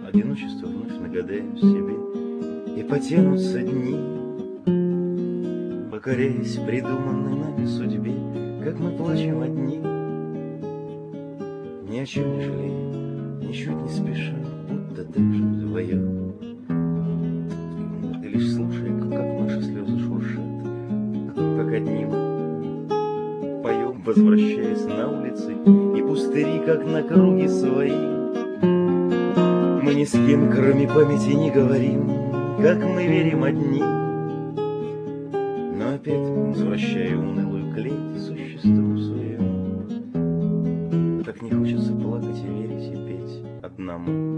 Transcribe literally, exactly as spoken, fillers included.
одиночество вновь нагадаем себе, и потянутся дни, покоряясь придуманной нами судьбе, как мы плачем одни, ни о чем не жалея, ничуть не спеша, будто даже вдвоем. И лишь слушая, как наши слезы шуршат, как одни мы поем, возвращаясь на улицы и пустыри, как на круге свои. Мы ни с кем, кроме памяти, не говорим, как мы верим одни, но опять возвращая унылую клеть существу своему. Так не хочется плакать и верить и петь одному.